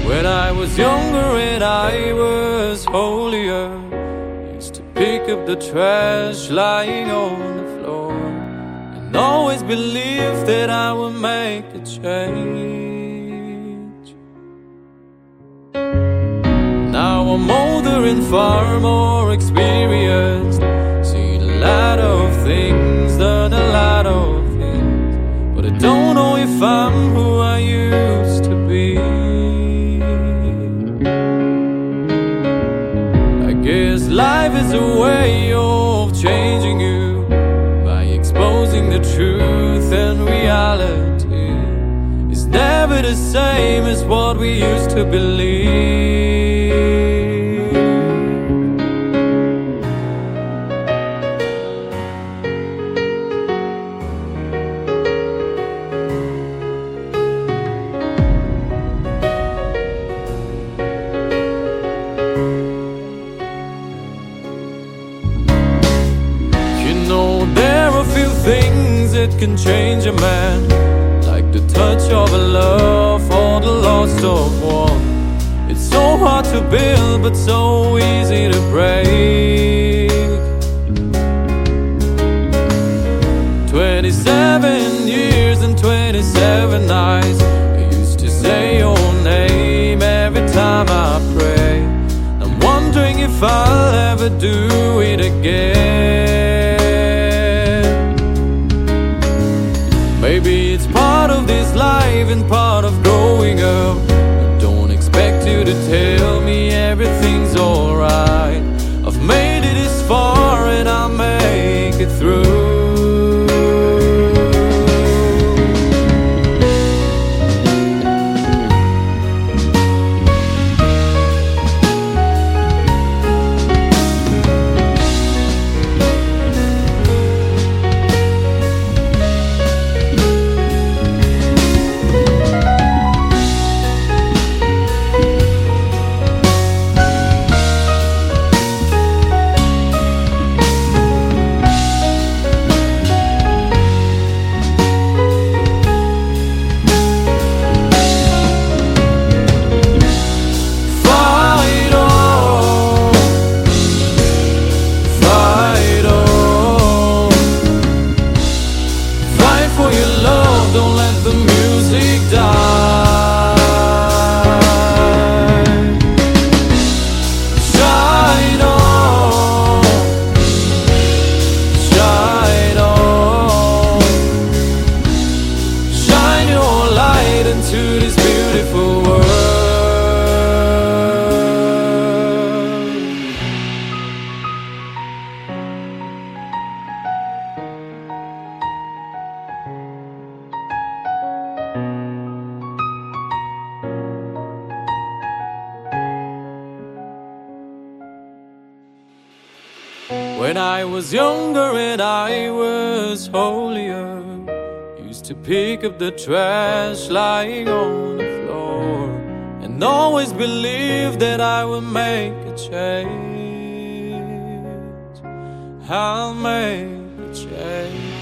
When I was younger and I was holier, used to pick up the trash lying on the floor, and always believed that I would make a change. Now I'm older and far more experienced, seen a lot of things, done a lot of things, but I don't know if I'm who I used to be. I guess life is a way of changing you by exposing the truth and reality. It's never the same as what we used to believe. There are few things that can change a man, like the touch of a love or the loss of one. It's so hard to build but so easy to break. 27 years and 27 nights, I used to say your name every time I pray. I'm wondering if I'll ever do it again. Maybe it's part of this life and part of growing up. I don't expect you to tell me everything's alright. I've made it this far and I'll make it through. Don't let the music die. Shine on, shine on, shine your light into this beautiful world. When I was younger and I was holier, used to pick up the trash lying on the floor, and always believed that I would make a change. I'll make a change.